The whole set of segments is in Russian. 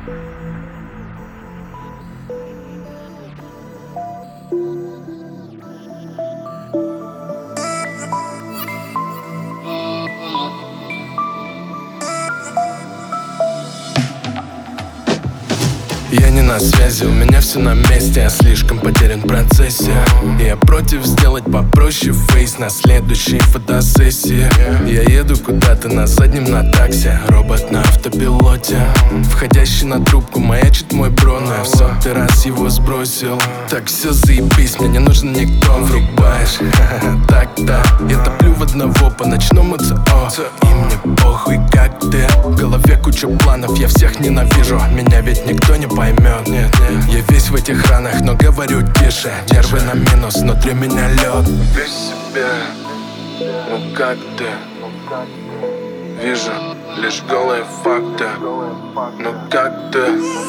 Я не на связи, у меня все на месте. Я слишком потерян в процессе. Я против сделать попроще фейс на следующей фотосессии. Я еду куда-то на заднем на такси, робот на автопилоте. Входящий на трубку маячит мой бро, но я в 100-й раз его сбросил. Так все заебись, мне не нужен никто. Врубаешь, так-то. Я топлю в одного по ночному ЦО. И мне похуй, как ты. В голове куча планов, я всех ненавижу. Меня ведь никто не поймет. Я весь в этих ранах, но говорю тише. Нервы на минус, внутри меня лед. Весь себе, ну как ты? Вижу лишь голые факты. Ну как ты?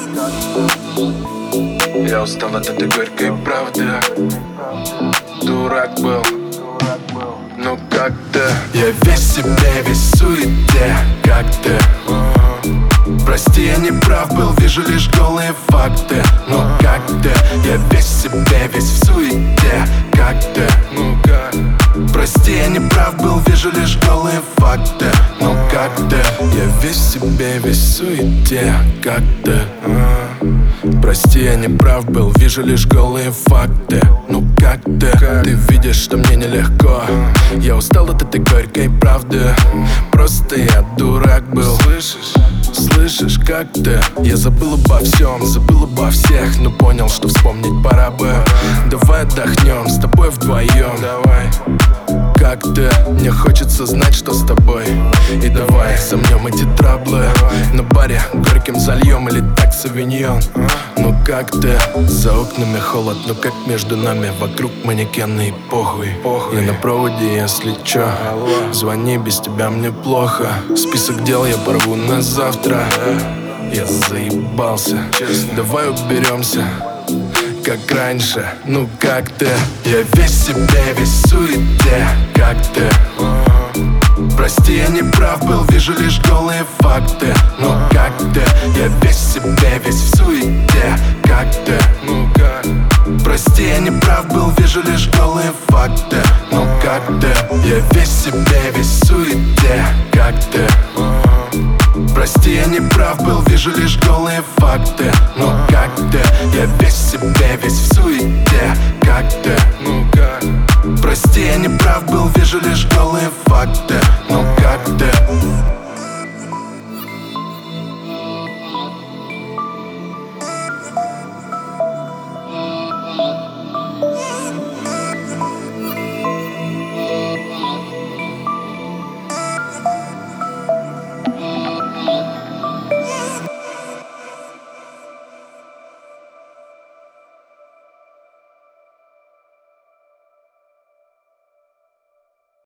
Я устал от этой горькой правды. Дурак был. Ну как ты? Я весь себе, весь в суете. Как ты? Прости, я не прав был, вижу лишь голые факты. Ну как ты? Я весь в себе, весь в суете. Как ты? Ну как? Прости, я не прав был, вижу лишь голые факты. Ну как ты? Я весь в себе, весь в суете. Как ты? Прости, я не прав был, вижу лишь голые факты. Ну как ты? Ты видишь, что мне нелегко. Я устал от этой горькой правды. Просто я дурак был. Слышишь, как ты? Я забыл обо всем, забыл обо всех, но понял, что вспомнить пора бы. Давай отдохнем с тобой вдвоем. Давай. Как ты? Мне хочется знать, что с тобой. И давай сомнем эти траблы. На баре горьким зальем или так савиньон. Ну как ты? За окнами холод, но как между нами. Вокруг манекены и похуй. Я на проводе, если чё. Звони, без тебя мне плохо. Список дел я порву на завтра. Я заебался. Давай уберемся, как раньше. Ну как ты? Я весь в себе, весь в суете. Как ты? Прости, я не прав был, вижу лишь голые факты. Ну как ты? Я весь в себе, весь в суете. Как ты? Ну как? Прости, я не прав был, вижу лишь голые факты. Ну как ты? Я весь в себе, весь в суете. Как ты? Прости, я не прав был, вижу лишь голые факты. Ну как ты? Я весь в себе, весь в суете. Как ты? Ну как? Прости, я не прав был, вижу лишь голые факты. Ну как ты?